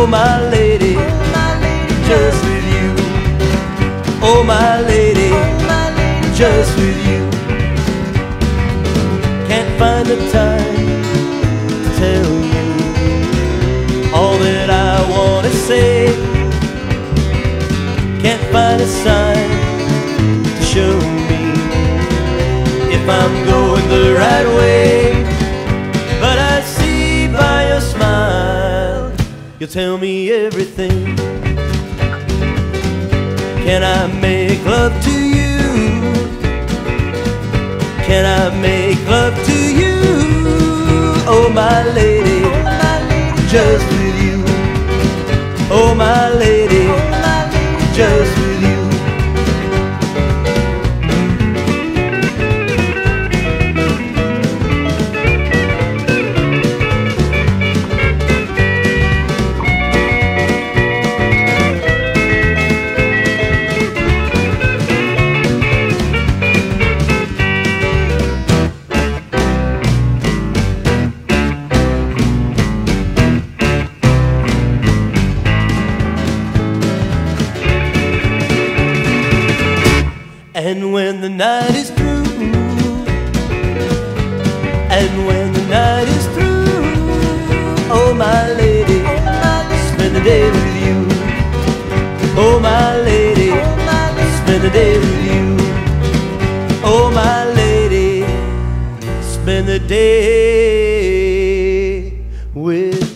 Oh my lady, just with you. Oh my lady, just with you. Can't find the time to tell you all that I want to say. Can't find a sign to show me if I'm going the right way. But I see by your smile you'll tell me everything. Can I make love to you? Can I make love to you? Oh my lady, just with you. Oh my lady, just with you. And when the night is through, and when the night is through, oh my lady, spend the day with you. Oh my lady, spend the day with you. Oh my lady, spend the day with